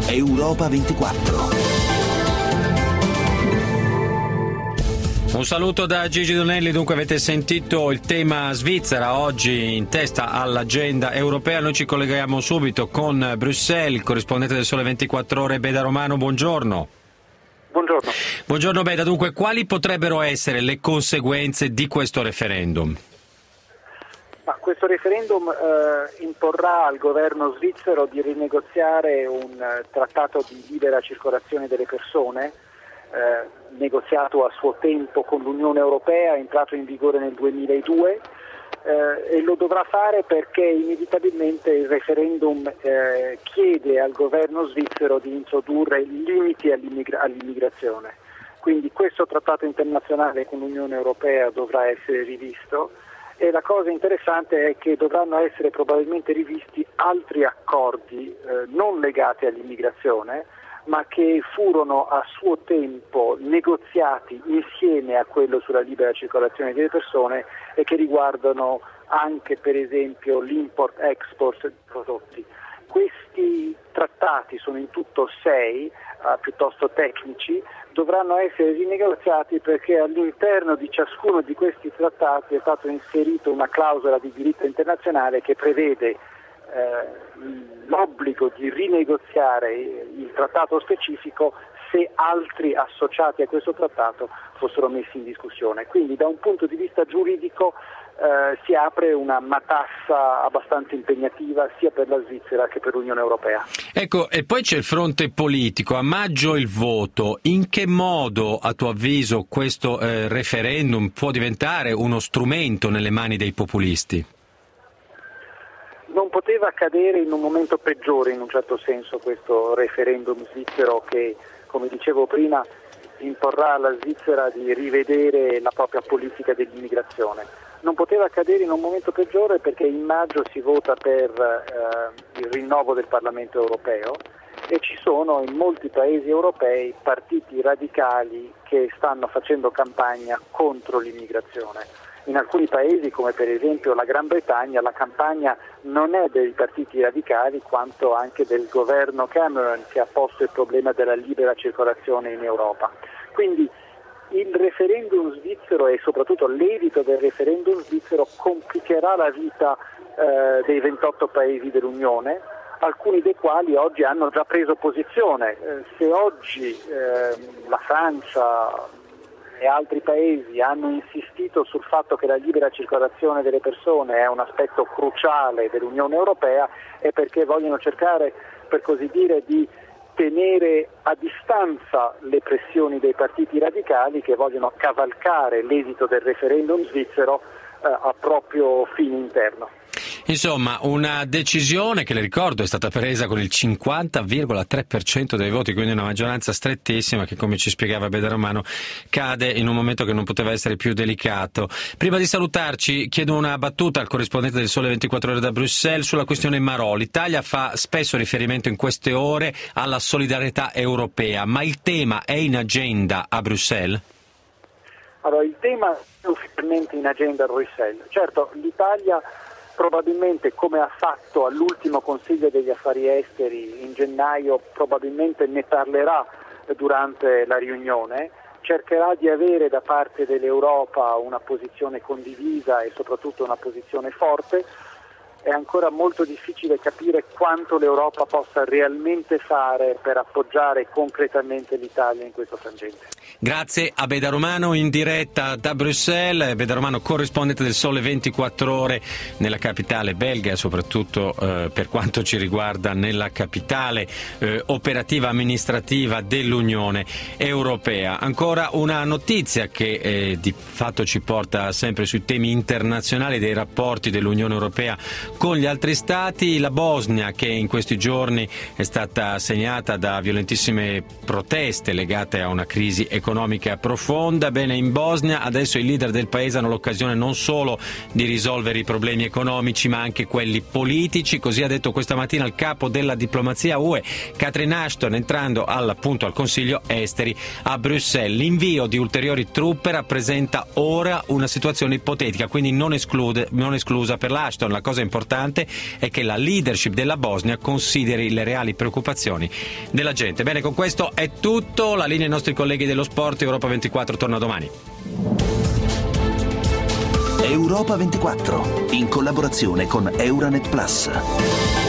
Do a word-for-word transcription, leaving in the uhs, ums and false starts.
Europa ventiquattro. Un saluto da Gigi Donelli. Dunque avete sentito il tema Svizzera oggi in testa all'agenda europea. Noi ci colleghiamo subito con Bruxelles, il corrispondente del Sole ventiquattro Ore Beda Romano. Buongiorno. Buongiorno. Buongiorno Beda. Dunque, quali potrebbero essere le conseguenze di questo referendum? Ma questo referendum eh, imporrà al governo svizzero di rinegoziare un uh, trattato di libera circolazione delle persone, eh, negoziato a suo tempo con l'Unione Europea, entrato in vigore nel duemiladue, eh, e lo dovrà fare perché inevitabilmente il referendum eh, chiede al governo svizzero di introdurre limiti all'immigra- all'immigrazione. Quindi questo trattato internazionale con l'Unione Europea dovrà essere rivisto. E la cosa interessante è che dovranno essere probabilmente rivisti altri accordi eh, non legati all'immigrazione, ma che furono a suo tempo negoziati insieme a quello sulla libera circolazione delle persone e che riguardano anche per esempio l'import-export di prodotti. Questi trattati sono in tutto sei, uh, piuttosto tecnici, dovranno essere rinegoziati perché all'interno di ciascuno di questi trattati è stato inserito una clausola di diritto internazionale che prevede eh, l'obbligo di rinegoziare il trattato specifico se altri associati a questo trattato fossero messi in discussione. Quindi da un punto di vista giuridico eh, si apre una matassa abbastanza impegnativa sia per la Svizzera che per l'Unione Europea. Ecco, e poi c'è il fronte politico. A maggio il voto. In che modo, a tuo avviso, questo eh, referendum può diventare uno strumento nelle mani dei populisti? Non poteva accadere in un momento peggiore, in un certo senso, questo referendum svizzero che, come dicevo prima, imporrà alla Svizzera di rivedere la propria politica dell'immigrazione. Non poteva accadere in un momento peggiore perché in maggio si vota per eh, il rinnovo del Parlamento europeo e ci sono in molti paesi europei partiti radicali che stanno facendo campagna contro l'immigrazione. In alcuni paesi, come per esempio la Gran Bretagna, la campagna non è dei partiti radicali quanto anche del governo Cameron, che ha posto il problema della libera circolazione in Europa. Quindi il referendum svizzero e soprattutto l'esito del referendum svizzero complicherà la vita eh, dei ventotto paesi dell'Unione, alcuni dei quali oggi hanno già preso posizione. Eh, se oggi eh, la Francia e altri paesi hanno insistito sul fatto che la libera circolazione delle persone è un aspetto cruciale dell'Unione Europea, è perché vogliono cercare, per così dire, di tenere a distanza le pressioni dei partiti radicali che vogliono cavalcare l'esito del referendum svizzero eh, a proprio fine interno. Insomma, una decisione che, le ricordo, è stata presa con il cinquanta virgola tre per cento dei voti, quindi una maggioranza strettissima che, come ci spiegava Beda Romano, cade in un momento che non poteva essere più delicato. Prima di salutarci, chiedo una battuta al corrispondente del Sole ventiquattro Ore da Bruxelles sulla questione Marò. L'Italia fa spesso riferimento in queste ore alla solidarietà europea, ma il tema è in agenda a Bruxelles? Allora, il tema è ufficialmente in agenda a Bruxelles. Certo, l'Italia probabilmente, come ha fatto all'ultimo Consiglio degli Affari Esteri in gennaio, probabilmente ne parlerà durante la riunione, cercherà di avere da parte dell'Europa una posizione condivisa e soprattutto una posizione forte. È ancora molto difficile capire quanto l'Europa possa realmente fare per appoggiare concretamente l'Italia in questo frangente. Grazie a Beda Romano in diretta da Bruxelles. Beda Romano, corrispondente del Sole ventiquattro Ore nella capitale belga e soprattutto eh, per quanto ci riguarda nella capitale eh, operativa amministrativa dell'Unione Europea. Ancora una notizia che eh, di fatto ci porta sempre sui temi internazionali dei rapporti dell'Unione Europea con gli altri stati. La Bosnia, che in questi giorni è stata segnata da violentissime proteste legate a una crisi economica profonda. Bene, in Bosnia adesso i leader del paese hanno l'occasione non solo di risolvere i problemi economici ma anche quelli politici. Così ha detto questa mattina il capo della diplomazia U E, Catherine Ashton, entrando al, appunto, al Consiglio Esteri a Bruxelles. L'invio di ulteriori truppe rappresenta ora una situazione ipotetica, quindi non, esclude, non esclusa per l'Ashton. La cosa importante importante è che la leadership della Bosnia consideri le reali preoccupazioni della gente. Bene, con questo è tutto. La linea ai nostri colleghi dello sport. Europa ventiquattro torna domani. Europa ventiquattro, in collaborazione con Euranet Plus.